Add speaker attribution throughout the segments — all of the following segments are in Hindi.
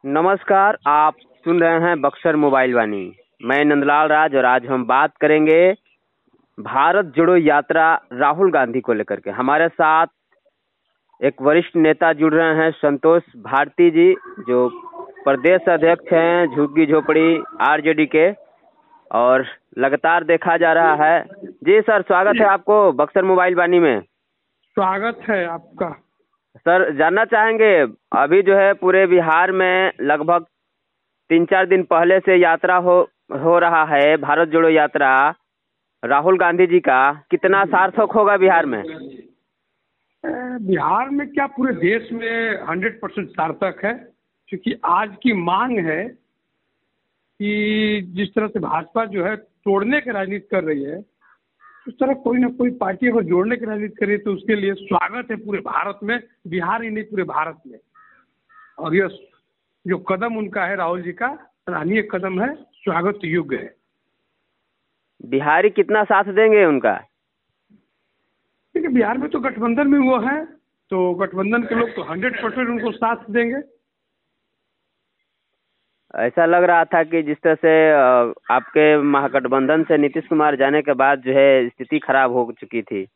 Speaker 1: नमस्कार, आप सुन रहे हैं बक्सर मोबाइल वाणी। मैं नंदलाल राज और आज हम बात करेंगे भारत जोड़ो यात्रा राहुल गांधी को लेकर के। हमारे साथ एक वरिष्ठ नेता जुड़ रहे हैं, संतोष भारती जी, जो प्रदेश अध्यक्ष हैं झुग्गी झोपड़ी आरजेडी के, और लगातार देखा जा रहा है। जी सर, स्वागत है आपको बक्सर मोबाइल वाणी में।
Speaker 2: स्वागत है आपका।
Speaker 1: सर, जानना चाहेंगे, अभी जो है पूरे बिहार में लगभग 3-4 दिन पहले से यात्रा हो रहा है, भारत जोड़ो यात्रा राहुल गांधी जी का। कितना सार्थक होगा बिहार में?
Speaker 2: बिहार में क्या, पूरे देश में 100% सार्थक है, क्योंकि आज की मांग है कि जिस तरह से भाजपा जो है तोड़ने की राजनीति कर रही है, उस तरह कोई ना कोई पार्टी अगर जोड़ने की राजनीति करे तो उसके लिए स्वागत है पूरे भारत में, बिहार ही नहीं पूरे भारत में। और यह जो कदम उनका है, राहुल जी का सराहनीय कदम है, स्वागत योग्य है।
Speaker 1: बिहारी कितना साथ देंगे उनका?
Speaker 2: देखिए, बिहार में तो गठबंधन में वो है, तो गठबंधन के लोग तो 100% उनको साथ देंगे।
Speaker 1: ऐसा लग रहा था कि जिस तरह से आपके महागठबंधन से नीतीश कुमार जाने के बाद जो है स्थिति खराब हो चुकी थी।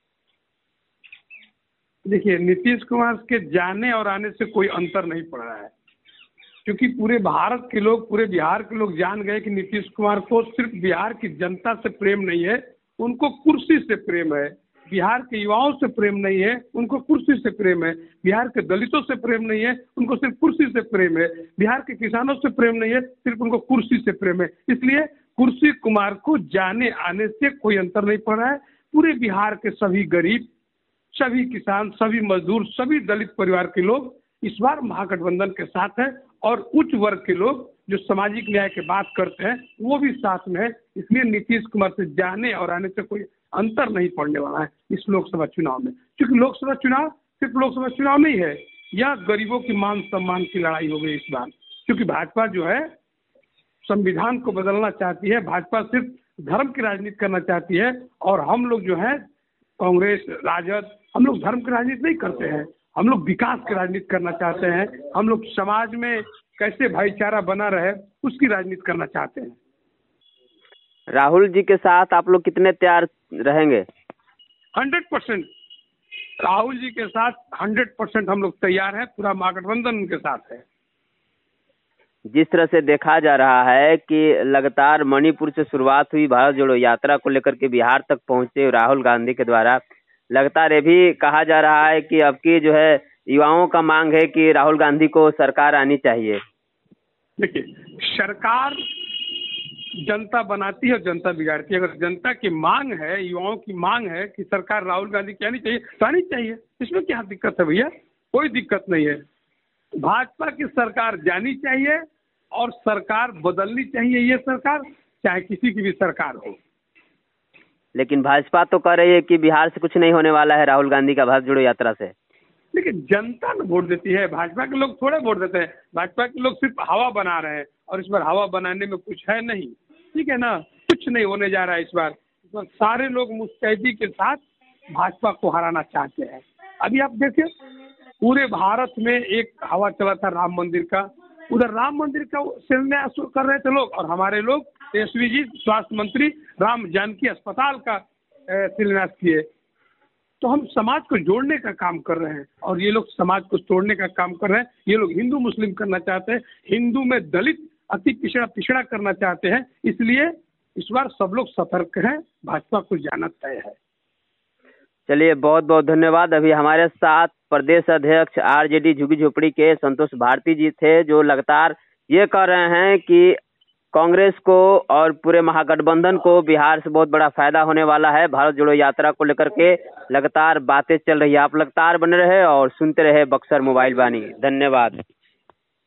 Speaker 2: देखिए, नीतीश कुमार के जाने और आने से कोई अंतर नहीं पड़ रहा है, क्योंकि पूरे भारत के लोग, पूरे बिहार के लोग जान गए कि नीतीश कुमार को सिर्फ बिहार की जनता से प्रेम नहीं है, उनको कुर्सी से प्रेम है। बिहार के युवाओं से प्रेम नहीं है, उनको कुर्सी से प्रेम है। बिहार के दलितों से प्रेम नहीं है, उनको सिर्फ कुर्सी से प्रेम है। बिहार के किसानों से प्रेम नहीं है, सिर्फ उनको कुर्सी से प्रेम है। इसलिए कुर्सी कुमार को जाने आने से कोई अंतर नहीं पड़ रहा है। पूरे बिहार के सभी गरीब, सभी किसान, सभी मजदूर, सभी दलित परिवार के लोग इस बार महागठबंधन के साथ हैं, और उच्च वर्ग के लोग जो सामाजिक न्याय की बात करते हैं वो भी साथ में है। इसलिए नीतीश कुमार से जाने और आने से कोई अंतर नहीं पड़ने वाला है इस लोकसभा चुनाव में, क्योंकि लोकसभा चुनाव सिर्फ लोकसभा चुनाव नहीं है, यह गरीबों की मान सम्मान की लड़ाई हो गई इस बार। क्योंकि भाजपा जो है संविधान को बदलना चाहती है, भाजपा सिर्फ धर्म की राजनीति करना चाहती है, और हम लोग जो है कांग्रेस, राजद, हम लोग धर्म की राजनीति नहीं करते हैं, हम लोग विकास की राजनीति करना चाहते हैं। हम लोग समाज में कैसे भाईचारा बना रहे उसकी राजनीति करना चाहते हैं।
Speaker 1: राहुल जी के साथ आप लोग कितने तैयार रहेंगे?
Speaker 2: 100% राहुल जी के साथ 100% हम लोग तैयार हैं, पूरा महागठबंधन उनके साथ है।
Speaker 1: जिस तरह से देखा जा रहा है कि लगातार मणिपुर से शुरुआत हुई भारत जोड़ो यात्रा को लेकर के बिहार तक पहुंचे राहुल गांधी के द्वारा, लगातार ये भी कहा जा रहा है कि अब की जो है युवाओं का मांग है कि राहुल गांधी को सरकार आनी चाहिए।
Speaker 2: देखिए, सरकार जनता बनाती है और जनता बिगाड़ती है। अगर जनता की मांग है, युवाओं की मांग है कि सरकार राहुल गांधी की आनी चाहिए तो आनी चाहिए। इसमें क्या दिक्कत है भैया? कोई दिक्कत नहीं है। भाजपा की सरकार जानी चाहिए और सरकार बदलनी चाहिए, ये सरकार चाहे किसी की भी सरकार हो।
Speaker 1: लेकिन भाजपा तो कह रही है कि बिहार से कुछ नहीं होने वाला है राहुल गांधी का भारत जोड़ो यात्रा से।
Speaker 2: लेकिन जनता ने वोट देती है, भाजपा के लोग थोड़े वोट देते हैं। भाजपा के लोग सिर्फ हवा बना रहे हैं, और इस बार हवा बनाने में कुछ है नहीं, ठीक है ना, कुछ नहीं होने जा रहा है इस बार। सारे लोग मुस्तैदी के साथ भाजपा को हराना चाहते हैं। अभी आप देखिए, पूरे भारत में एक हवा चला था राम मंदिर का, उधर राम मंदिर का शिलान्यास कर रहे थे लोग, और हमारे लोग तेजस्वी जी स्वास्थ्य मंत्री राम जानकी अस्पताल का शिलान्यास किए। तो हम समाज को जोड़ने का काम कर रहे हैं, और ये लोग समाज को तोड़ने का काम कर रहे हैं। ये लोग हिंदू मुस्लिम करना चाहते हैं, हिंदू में दलित अति पिछड़ा करना चाहते हैं। इसलिए इस बार सब लोग सतर्क हैं, भाजपा को जाना तय है।
Speaker 1: चलिए, बहुत बहुत धन्यवाद। अभी हमारे साथ प्रदेश अध्यक्ष आरजेडी झुग्गी झोपड़ी के संतोष भारती जी थे, जो लगातार ये कह रहे हैं कि कांग्रेस को और पूरे महागठबंधन को बिहार से बहुत बड़ा फायदा होने वाला है। भारत जोड़ो यात्रा को लेकर के लगातार बातें चल रही है। आप लगातार बने रहे और सुनते रहे बक्सर मोबाइल वाणी। धन्यवाद।